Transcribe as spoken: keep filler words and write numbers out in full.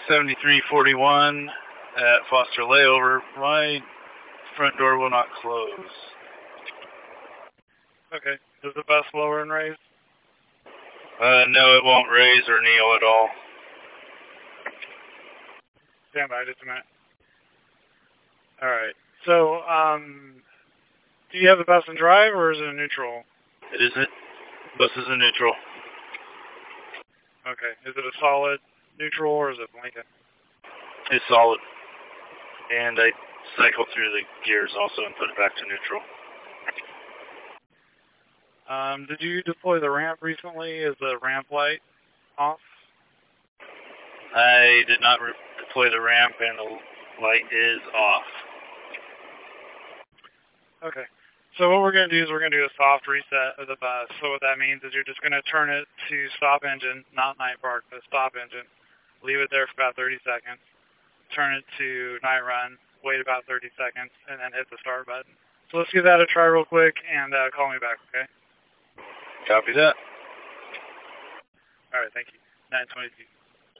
seventy-three forty-one at Foster Layover. My front door will not close. Okay. Does the bus lower and raise? Uh, no, it won't raise or kneel at all. Stand by just a minute. Alright. So, um, do you have the bus in drive or is it a neutral? It isn't. Bus is a neutral. Okay. Is it a solid neutral or is it blinking? It's solid. And I cycle through the gears also and put it back to neutral. Um, did you deploy the ramp recently? Is the ramp light off? I did not re deploy the ramp and the light is off. Okay. So what we're going to do is we're going to do a soft reset of the bus. So what that means is you're just going to turn it to stop engine, not night park, but stop engine. Leave it there for about thirty seconds. Turn it to night run, wait about thirty seconds, and then hit the start button. So let's give that a try real quick and uh, call me back, okay? Copy that. All right, thank you. nine twenty-two.